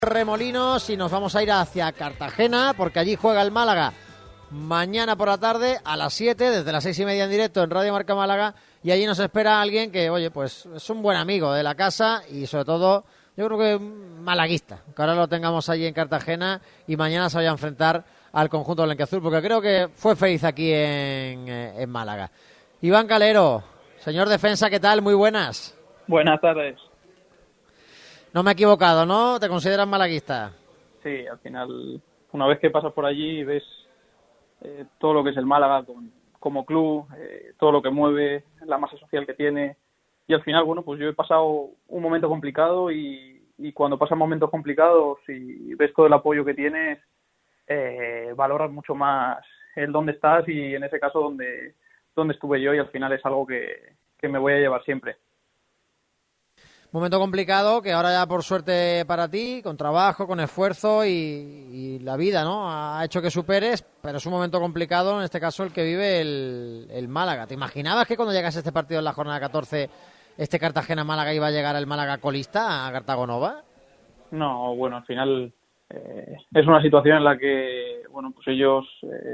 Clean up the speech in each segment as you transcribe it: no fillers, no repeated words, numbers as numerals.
Remolinos y nos vamos a ir hacia Cartagena porque allí juega el Málaga mañana por la tarde a las 7, desde las 6:30 en directo en Radio Marca Málaga, y allí nos espera alguien que, oye, pues es un buen amigo de la casa y sobre todo yo creo que malaguista, que ahora lo tengamos allí en Cartagena y mañana se vaya a enfrentar al conjunto blanquiazul, porque creo que fue feliz aquí en Málaga. Iván Calero, señor defensa, ¿qué tal? Muy buenas. Buenas tardes. No me he equivocado, ¿no? ¿Te consideras malaguista? Sí, al final, una vez que pasas por allí y ves todo lo que es el Málaga como club, todo lo que mueve, la masa social que tiene, y al final, bueno, pues yo he pasado un momento complicado y cuando pasan momentos complicados y ves todo el apoyo que tienes, valoras mucho más el dónde estás y en ese caso dónde estuve yo, y al final es algo que me voy a llevar siempre. Momento complicado que ahora ya por suerte para ti, con trabajo, con esfuerzo y la vida, ¿no? Ha hecho que superes, pero es un momento complicado, en este caso el que vive el Málaga. ¿Te imaginabas que cuando llegase este partido en la jornada 14, este Cartagena-Málaga iba a llegar el Málaga colista a Cartagonova? No, bueno, al final es una situación en la que, bueno, pues ellos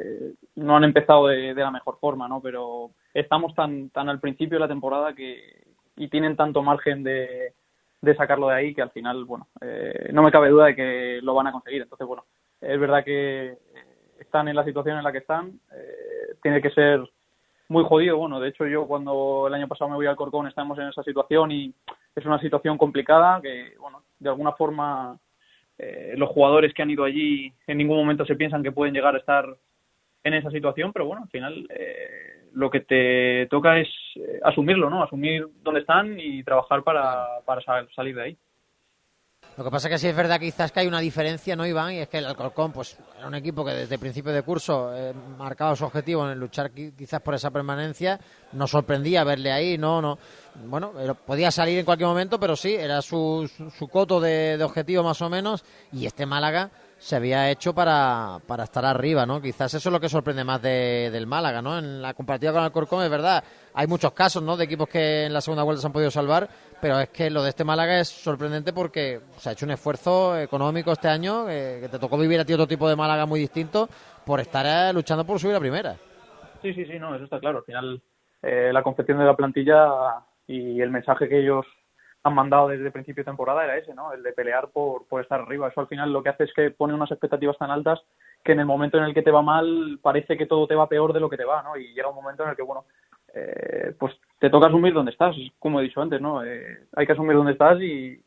no han empezado de la mejor forma, ¿no? Pero estamos tan al principio de la temporada y tienen tanto margen de sacarlo de ahí que al final, bueno, no me cabe duda de que lo van a conseguir. Entonces, bueno, es verdad que están en la situación en la que están, tiene que ser muy jodido. Bueno, de hecho yo cuando el año pasado me voy al Corcón estamos en esa situación y es una situación complicada que, bueno, de alguna forma los jugadores que han ido allí en ningún momento se piensan que pueden llegar a estar en esa situación, pero bueno, al final lo que te toca es asumirlo, ¿no? Asumir dónde están y trabajar para salir de ahí. Lo que pasa es que sí es verdad quizás que hay una diferencia, ¿no, Iván? Y es que el Alcorcón pues era un equipo que desde principio de curso marcaba su objetivo en luchar quizás por esa permanencia. Nos sorprendía verle ahí, no. Bueno, podía salir en cualquier momento, pero sí, era su coto de objetivo más o menos. Y este Málaga se había hecho para estar arriba, ¿no? Quizás eso es lo que sorprende más del Málaga, ¿no? En la comparativa con el Alcorcón es verdad, hay muchos casos, ¿no? De equipos que en la segunda vuelta se han podido salvar, pero es que lo de este Málaga es sorprendente porque se ha hecho un esfuerzo económico este año, que te tocó vivir a ti otro tipo de Málaga muy distinto por estar luchando por subir a primera. Sí, no, eso está claro. Al final, la concepción de la plantilla y el mensaje que ellos han mandado desde el principio de temporada era ese, ¿no? El de pelear por estar arriba. Eso al final lo que hace es que pone unas expectativas tan altas que en el momento en el que te va mal parece que todo te va peor de lo que te va, ¿no? Y llega un momento en el que, bueno, pues te toca asumir dónde estás, como he dicho antes, ¿no? Hay que asumir dónde estás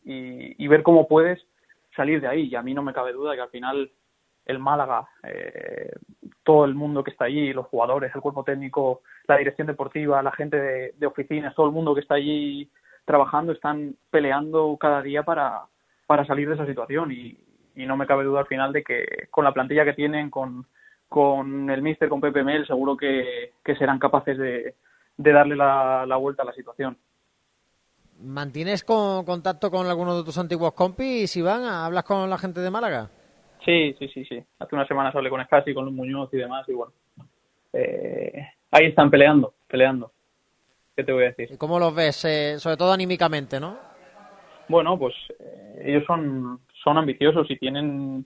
y ver cómo puedes salir de ahí. Y a mí no me cabe duda que al final el Málaga, todo el mundo que está allí, los jugadores, el cuerpo técnico, la dirección deportiva, la gente de oficinas, todo el mundo que está allí trabajando, están peleando cada día para salir de esa situación y no me cabe duda al final de que con la plantilla que tienen, con el míster, con Pepe Mel, seguro que serán capaces de darle la vuelta a la situación. ¿Mantienes contacto con alguno de tus antiguos compis, Iván? ¿Hablas con la gente de Málaga? Sí. Hace unas semanas hablé con Escasi, con Luis Muñoz y demás, y bueno, ahí están peleando. ¿Qué te voy a decir? ¿Y cómo los ves? Sobre todo anímicamente, ¿no? Bueno, pues ellos son ambiciosos y tienen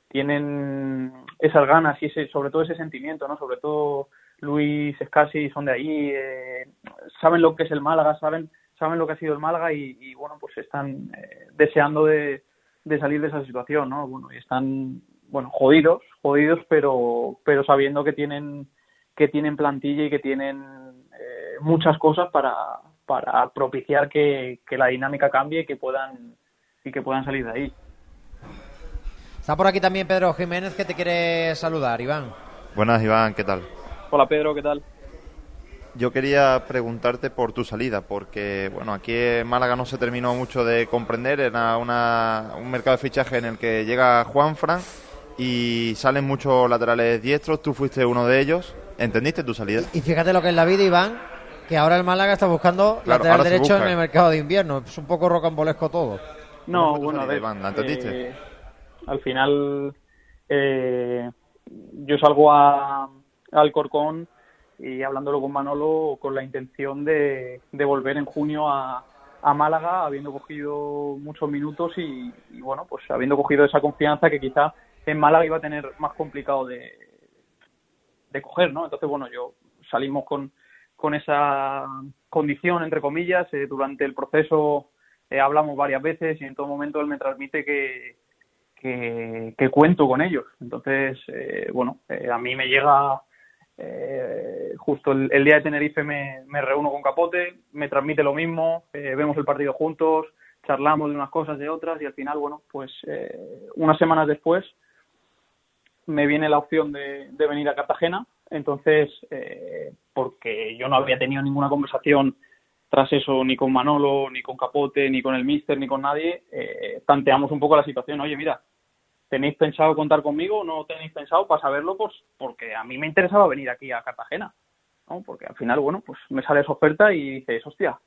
esas ganas y sobre todo ese sentimiento, ¿no? Sobre todo Luis, Escasi son de ahí, saben lo que es el Málaga, saben lo que ha sido el Málaga y bueno, pues están deseando de salir de esa situación, ¿no? Bueno, y están, bueno, jodidos, pero sabiendo que tienen plantilla y que tienen muchas cosas para propiciar que la dinámica cambie y que puedan salir de ahí. Está por aquí también Pedro Jiménez, que te quiere saludar, Iván. Buenas, Iván, ¿qué tal? Hola, Pedro, ¿qué tal? Yo quería preguntarte por tu salida, porque bueno, aquí en Málaga no se terminó mucho de comprender, era un mercado de fichaje en el que llega Juanfran y salen muchos laterales diestros, tú fuiste uno de ellos, ¿entendiste tu salida? Y fíjate lo que es la vida, Iván, que ahora el Málaga está buscando lateral derecho en el mercado de invierno, es un poco rocambolesco todo. No, bueno, a ver, Iván, ¿la entendiste? Al final yo salgo al Corcón y hablándolo con Manolo con la intención de volver en junio a a Málaga habiendo cogido muchos minutos y bueno, pues habiendo cogido esa confianza que quizá en Málaga iba a tener más complicado de coger, ¿no? Entonces, bueno, salimos con esa condición, entre comillas. Durante el proceso hablamos varias veces y en todo momento él me transmite que cuento con ellos. Entonces, bueno, a mí me llega justo el día de Tenerife me reúno con Capote, me transmite lo mismo, vemos el partido juntos, charlamos de unas cosas, de otras, y al final, bueno, pues unas semanas después me viene la opción de venir a Cartagena. Entonces, porque yo no había tenido ninguna conversación tras eso ni con Manolo, ni con Capote, ni con el míster, ni con nadie, tanteamos un poco la situación. Oye, mira, ¿tenéis pensado contar conmigo o no tenéis pensado? Para saberlo, pues porque a mí me interesaba venir aquí a Cartagena, ¿no? Porque al final, bueno, pues me sale esa oferta y dices, hostia,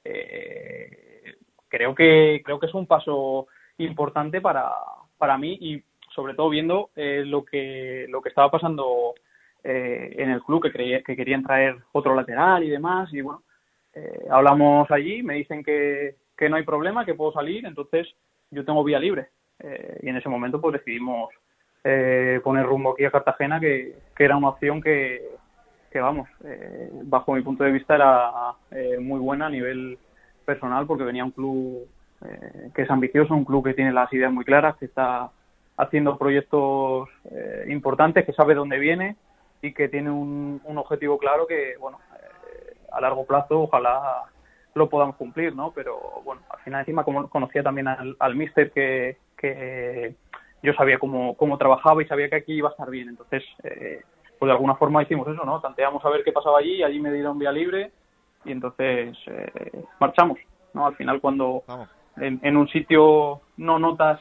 creo que es un paso importante para mí y sobre todo viendo lo que estaba pasando en el club, que querían traer otro lateral y demás, y bueno, hablamos allí, me dicen que no hay problema, que puedo salir, entonces yo tengo vía libre. Y en ese momento pues decidimos poner rumbo aquí a Cartagena, que era una opción que vamos, bajo mi punto de vista era muy buena a nivel personal, porque venía un club que es ambicioso, un club que tiene las ideas muy claras, que está haciendo proyectos importantes, que sabe dónde viene y que tiene un objetivo claro que, bueno, a largo plazo ojalá lo podamos cumplir, ¿no? Pero bueno, al final encima como conocía también al míster, que yo sabía cómo trabajaba y sabía que aquí iba a estar bien. Entonces, pues de alguna forma hicimos eso, ¿no? Tanteamos a ver qué pasaba allí me dieron vía libre y entonces marchamos, ¿no? Al final cuando en un sitio no notas,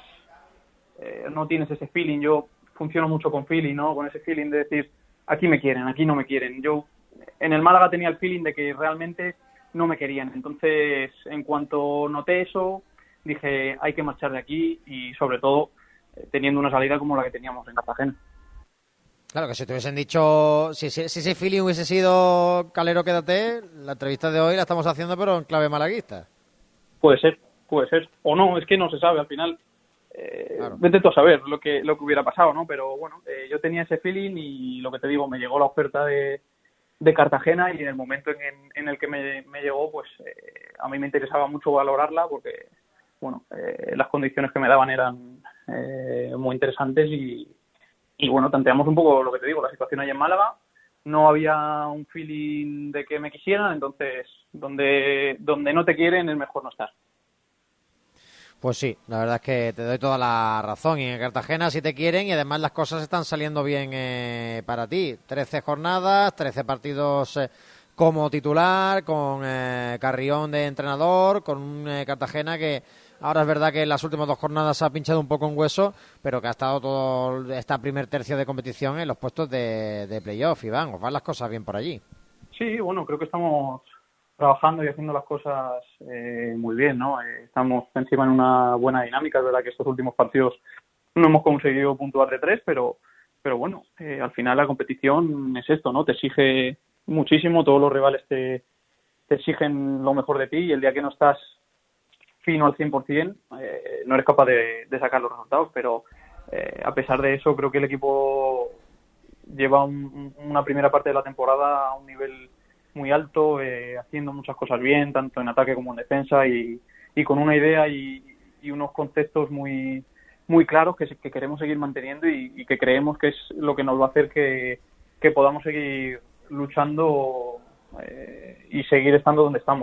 no tienes ese feeling, yo funciono mucho con feeling, ¿no? Con ese feeling de decir, aquí me quieren, aquí no me quieren. Yo en el Málaga tenía el feeling de que realmente no me querían. Entonces, en cuanto noté eso, dije, hay que marchar de aquí y sobre todo teniendo una salida como la que teníamos en Cartagena. Claro, que si te hubiesen dicho, si ese feeling hubiese sido Calero, quédate, la entrevista de hoy la estamos haciendo pero en clave malaguista. Puede ser. O no, es que no se sabe al final. Claro. Vete tú a saber lo que hubiera pasado, ¿no? Pero bueno, yo tenía ese feeling y lo que te digo, me llegó la oferta de Cartagena y en el momento en el que me llegó, pues a mí me interesaba mucho valorarla porque, bueno, las condiciones que me daban eran muy interesantes y bueno, tanteamos un poco lo que te digo, la situación allá en Málaga. No había un feeling de que me quisieran, entonces donde no te quieren es mejor no estar. Pues sí, la verdad es que te doy toda la razón. Y en Cartagena sí te quieren y además las cosas están saliendo bien para ti. 13 jornadas, 13 partidos como titular, con Carrión de entrenador, con un Cartagena que ahora es verdad que en las últimas 2 jornadas se ha pinchado un poco en hueso, pero que ha estado todo esta primer tercio de competición en los puestos de playoff. Iván, os van las cosas bien por allí. Sí, bueno, creo que estamos trabajando y haciendo las cosas muy bien, ¿no? Estamos encima en una buena dinámica. Es verdad que estos últimos partidos no hemos conseguido puntuar de 3, pero bueno, al final la competición es esto, ¿no? Te exige muchísimo, todos los rivales te exigen lo mejor de ti y el día que no estás fino al 100%, no eres capaz de sacar los resultados, pero a pesar de eso creo que el equipo lleva una primera parte de la temporada a un nivel muy alto, haciendo muchas cosas bien, tanto en ataque como en defensa y con una idea y unos conceptos muy muy claros que queremos seguir manteniendo y que creemos que es lo que nos va a hacer que podamos seguir luchando y seguir estando donde estamos.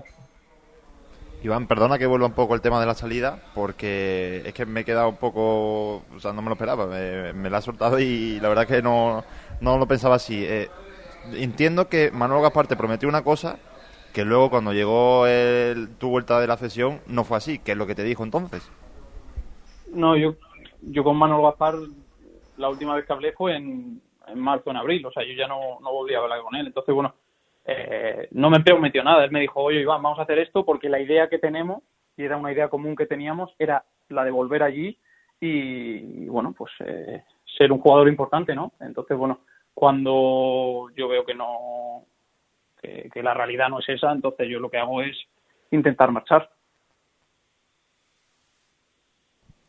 Iván, perdona que vuelva un poco el tema de la salida, porque es que me he quedado un poco, o sea, no me lo esperaba, me la ha soltado y la verdad es que no lo pensaba así. Entiendo que Manolo Gaspar te prometió una cosa que luego cuando llegó tu vuelta de la cesión no fue así. ¿Qué es lo que te dijo entonces? No, yo con Manolo Gaspar la última vez que hablé fue en marzo, en abril, o sea, yo ya no volví a hablar con él. Entonces, bueno, no me prometió nada. Él me dijo, oye, Iván, vamos a hacer esto porque la idea que tenemos, y era una idea común que teníamos, era la de volver allí y bueno, pues ser un jugador importante, ¿no? Entonces, bueno, cuando yo veo que no, que la realidad no es esa, entonces yo lo que hago es intentar marchar.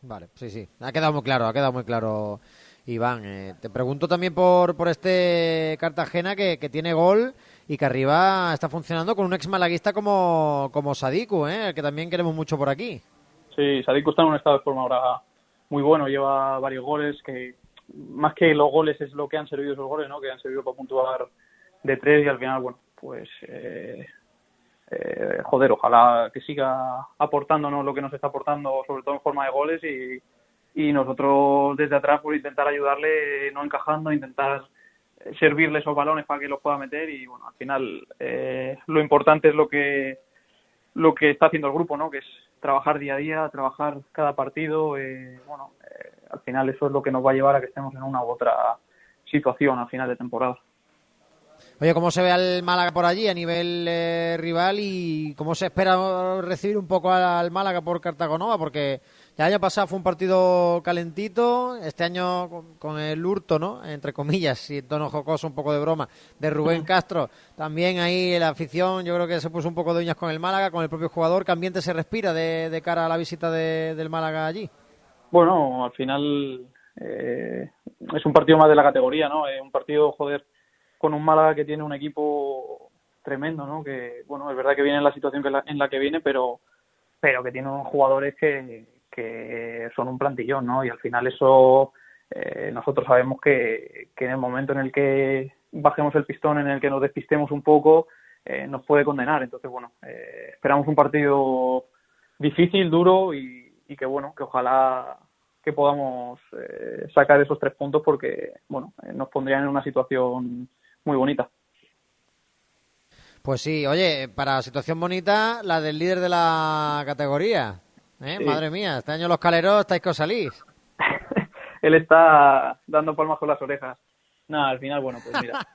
Vale, sí. Ha quedado muy claro, Iván. Te pregunto también por este Cartagena que tiene gol y que arriba está funcionando con un ex malaguista como Sadiku, el que también queremos mucho por aquí. Sí, Sadiku está en un estado de forma ahora muy bueno, lleva varios goles, que más que los goles es lo que han servido esos goles, ¿no? Que han servido para puntuar de 3 y al final, bueno, pues joder, ojalá que siga aportándonos lo que nos está aportando, sobre todo en forma de goles y nosotros desde atrás pues intentar ayudarle, no encajando, intentar servirle esos balones para que los pueda meter y bueno, al final lo importante es lo que está haciendo el grupo, ¿no? Que es trabajar día a día, trabajar cada partido, al final eso es lo que nos va a llevar a que estemos en una u otra situación al final de temporada. Oye, ¿cómo se ve al Málaga por allí a nivel rival y cómo se espera recibir un poco al Málaga por Cartagonova? Porque el año pasado fue un partido calentito, este año con el hurto, ¿no? Entre comillas, y en tono jocoso, un poco de broma, de Rubén Castro. También ahí la afición, yo creo que se puso un poco de uñas con el Málaga, con el propio jugador. ¿Qué ambiente se respira de cara a la visita del Málaga allí? Bueno, al final es un partido más de la categoría, ¿no? Un partido, joder, con un Málaga que tiene un equipo tremendo, ¿no? Que, bueno, es verdad que viene en la situación en la que viene, pero que tiene unos jugadores que son un plantillón, ¿no? Y al final eso nosotros sabemos que en el momento en el que bajemos el pistón, en el que nos despistemos un poco, nos puede condenar. Entonces, bueno, esperamos un partido difícil, duro y que, bueno, que ojalá que podamos sacar esos 3 puntos porque, bueno, nos pondrían en una situación muy bonita. Pues sí, oye, para situación bonita, la del líder de la categoría. Sí. Madre mía, este año los caleros estáis que os salís. Él está dando palmas con las orejas. Nada, al final, bueno, pues mira,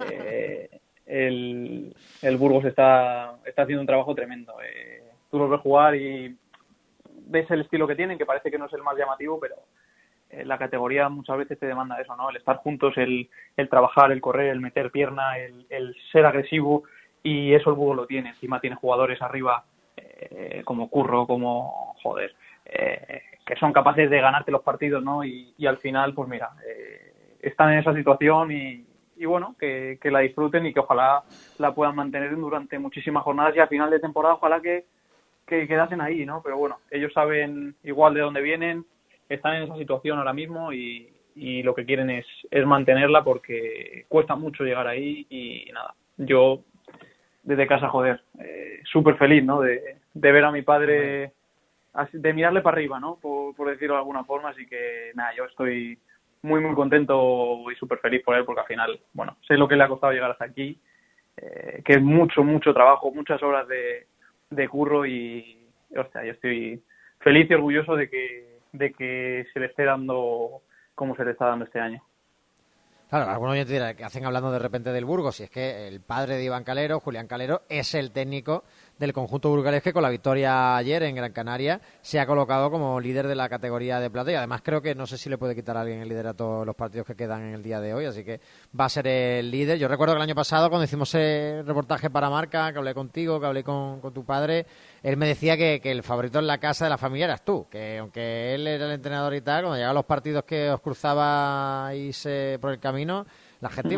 el Burgos está haciendo un trabajo tremendo. Tú los ves jugar y ves el estilo que tienen, que parece que no es el más llamativo, pero la categoría muchas veces te demanda eso, ¿no? El estar juntos, el trabajar, el correr, el meter pierna, el ser agresivo, y eso el Burgos lo tiene. Encima tiene jugadores arriba como Curro, como joder, que son capaces de ganarte los partidos, ¿no? Y al final, pues mira, están en esa situación y bueno, que la disfruten y que ojalá la puedan mantener durante muchísimas jornadas y al final de temporada ojalá que quedasen ahí, ¿no? Pero bueno, ellos saben igual de dónde vienen, están en esa situación ahora mismo y lo que quieren es mantenerla porque cuesta mucho llegar ahí y nada, yo desde casa, joder, súper feliz, ¿no? De ver a mi padre, de mirarle para arriba, ¿no? Por decirlo de alguna forma, así que nada, yo estoy muy, muy contento y súper feliz por él porque al final, bueno, sé lo que le ha costado llegar hasta aquí, que es mucho, mucho trabajo, muchas horas de curro y, hostia, yo estoy feliz y orgulloso de que se le esté dando como se le está dando este año. Claro, algunos oyentes dirán que hacen hablando de repente del Burgos, y es que el padre de Iván Calero, Julián Calero, es el técnico del conjunto burgalés que con la victoria ayer en Gran Canaria se ha colocado como líder de la categoría de plata y además creo que no sé si le puede quitar a alguien el liderato de los partidos que quedan en el día de hoy, así que va a ser el líder. Yo recuerdo que el año pasado cuando hicimos el reportaje para Marca, que hablé contigo, que hablé con tu padre, él me decía que el favorito en la casa de la familia eras tú, que aunque él era el entrenador y tal, cuando llegaban los partidos que os cruzabais por el camino, la gente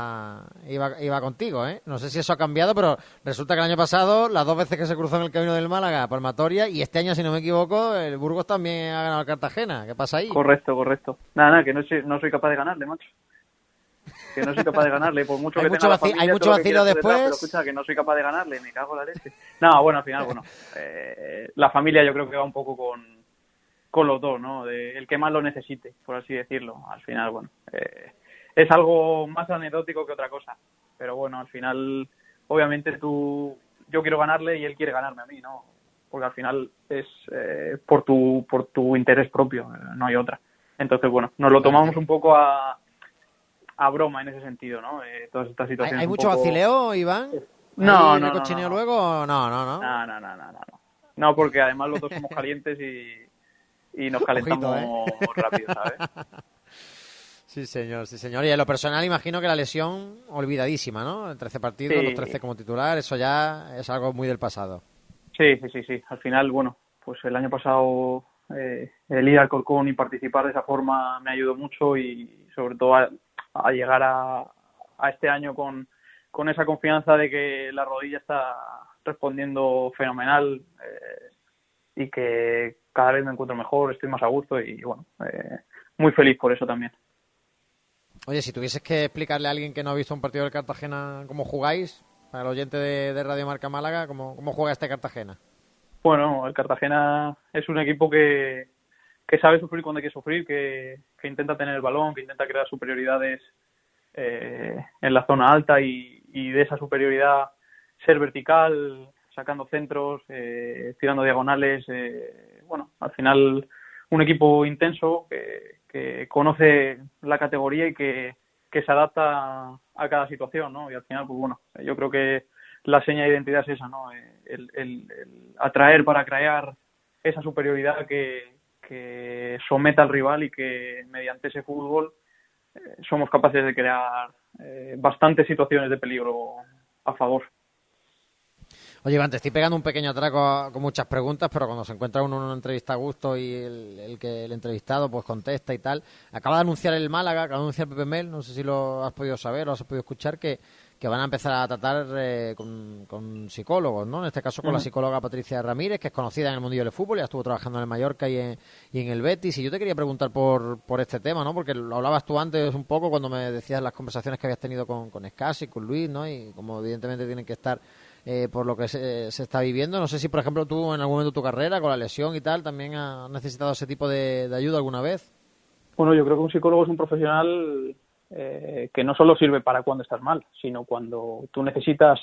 iba contigo, ¿eh? No sé si eso ha cambiado, pero resulta que el año pasado, las 2 veces que se cruzó en el camino del Málaga, palmatoria, y este año, si no me equivoco, el Burgos también ha ganado al Cartagena. ¿Qué pasa ahí? Correcto. Nada, que no soy capaz de ganarle, macho. Que no soy capaz de ganarle, por mucho que tenga la familia, hay mucho vacilo después. Pero escucha, que no soy capaz de ganarle, me cago en la leche. No, bueno, al final, la familia yo creo que va un poco con los dos, ¿no? El que más lo necesite, por así decirlo. Al final, bueno, es algo más anecdótico que otra cosa. Pero bueno, al final, obviamente yo quiero ganarle y él quiere ganarme a mí, ¿no? Porque al final es por tu interés propio, no hay otra. Entonces, bueno, nos lo tomamos un poco a broma en ese sentido, ¿no? Todas estas situaciones. ¿Hay mucho vacileo, Iván? No. Luego? No. No, porque además los dos somos calientes y nos calentamos rápido, ¿sabes? Sí, señor. Y en lo personal imagino que la lesión olvidadísima, ¿no? 13 partidos, sí. Los 13 como titular, eso ya es algo muy del pasado. Sí. Al final, bueno, pues el año pasado el ir al Alcorcón y participar de esa forma me ayudó mucho y sobre todo a llegar a este año con esa confianza de que la rodilla está respondiendo fenomenal y que cada vez me encuentro mejor, estoy más a gusto y bueno, muy feliz por eso también. Oye, si tuvieses que explicarle a alguien que no ha visto un partido del Cartagena cómo jugáis, para el oyente de Radio Marca Málaga, ¿cómo juega este Cartagena? Bueno, el Cartagena es un equipo que sabe sufrir cuando hay que sufrir, que intenta tener el balón, que intenta crear superioridades en la zona alta y de esa superioridad ser vertical, sacando centros, tirando diagonales. Bueno, al final un equipo intenso que conoce la categoría y que se adapta a cada situación, ¿no? Y al final, pues bueno, yo creo que la seña de identidad es esa, ¿no? El atraer para crear esa superioridad que someta al rival y que mediante ese fútbol somos capaces de crear bastantes situaciones de peligro a favor. Oye, Iván, te estoy pegando un pequeño atraco con muchas preguntas, pero cuando se encuentra uno en una entrevista a gusto y el entrevistado pues contesta y tal. Acaba de anunciar el Málaga, acaba de anunciar Pepe Mel, no sé si lo has podido saber o has podido escuchar, que van a empezar a tratar con psicólogos, ¿no? En este caso con la psicóloga Patricia Ramírez, que es conocida en el mundillo del fútbol, ya estuvo trabajando en el Mallorca y en el Betis. Y yo te quería preguntar por este tema, ¿no? Porque lo hablabas tú antes un poco cuando me decías las conversaciones que habías tenido con Escasi, con Luis, ¿no? Y como evidentemente tienen que estar por lo que se está viviendo. No sé si, por ejemplo, tú en algún momento de tu carrera, con la lesión y tal, también has necesitado ese tipo de ayuda alguna vez. Bueno, yo creo que un psicólogo es un profesional que no solo sirve para cuando estás mal, sino cuando tú necesitas,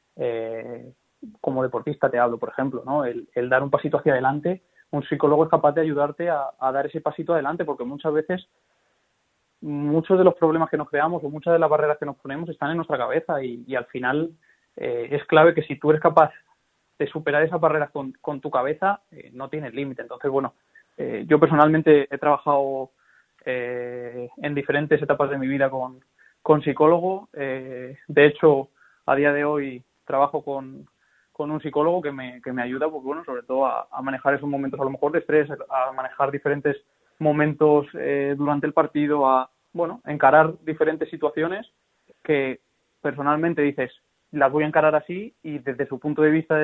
como deportista te hablo, por ejemplo, ¿no? El dar un pasito hacia adelante. Un psicólogo es capaz de ayudarte a dar ese pasito adelante, porque muchas veces muchos de los problemas que nos creamos o muchas de las barreras que nos ponemos están en nuestra cabeza y al final es clave que si tú eres capaz de superar esas barreras con tu cabeza, no tienes límite. Entonces, bueno, yo personalmente he trabajado en diferentes etapas de mi vida con psicólogo. De hecho, a día de hoy trabajo con un psicólogo que me ayuda, pues bueno, sobre todo a manejar esos momentos a lo mejor de estrés, a manejar diferentes momentos durante el partido, a bueno, encarar diferentes situaciones que personalmente dices, las voy a encarar así, y desde su punto de vista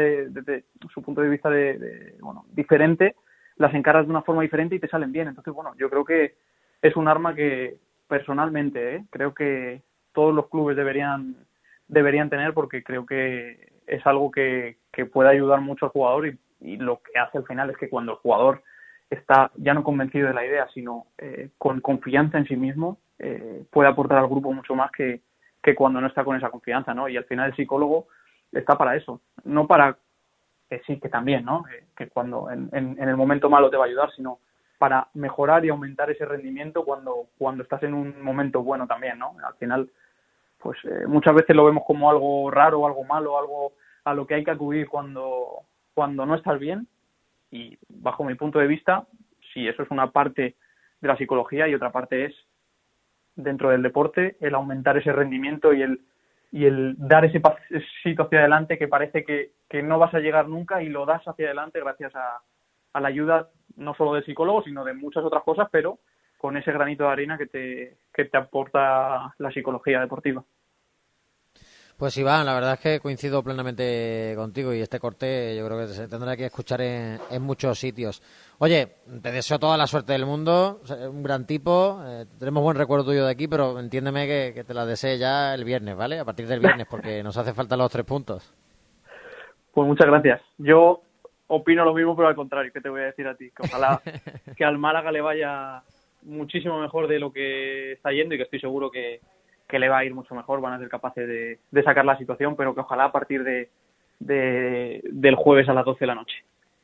bueno, diferente, las encaras de una forma diferente y te salen bien. Entonces, bueno, yo creo que es un arma que personalmente creo que todos los clubes deberían tener, porque creo que es algo que puede ayudar mucho al jugador y lo que hace al final es que cuando el jugador está ya no convencido de la idea, sino con confianza en sí mismo, puede aportar al grupo mucho más que cuando no está con esa confianza, ¿no? Y al final el psicólogo está para eso, no para sí, que también, ¿no? Que cuando en el momento malo te va a ayudar, sino para mejorar y aumentar ese rendimiento cuando estás en un momento bueno también, ¿no? Al final, pues muchas veces lo vemos como algo raro, algo malo, algo a lo que hay que acudir cuando no estás bien, y bajo mi punto de vista, sí, eso es una parte de la psicología y otra parte es, dentro del deporte, el aumentar ese rendimiento y el dar ese pasito hacia adelante que parece que no vas a llegar nunca, y lo das hacia adelante gracias a la ayuda no solo del psicólogo, sino de muchas otras cosas, pero con ese granito de arena que te aporta la psicología deportiva. Pues Iván, la verdad es que coincido plenamente contigo, y este corte yo creo que se tendrá que escuchar en muchos sitios. Oye, te deseo toda la suerte del mundo, un gran tipo, tenemos buen recuerdo tuyo de aquí, pero entiéndeme que te la desee ya el viernes, ¿vale? A partir del viernes, porque nos hace falta los 3 puntos. Pues muchas gracias. Yo opino lo mismo, pero al contrario, ¿qué te voy a decir a ti? Que ojalá que al Málaga le vaya muchísimo mejor de lo que está yendo, y que estoy seguro que le va a ir mucho mejor, van a ser capaces de sacar la situación, pero que ojalá a partir del jueves a las 12 de la noche.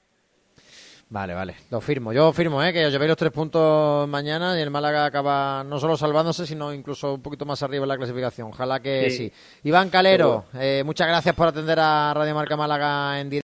Vale, lo firmo. Yo firmo, que os llevéis los 3 puntos mañana y el Málaga acaba no solo salvándose, sino incluso un poquito más arriba en la clasificación. Ojalá que sí. Iván Calero, muchas gracias por atender a Radio Marca Málaga en directo.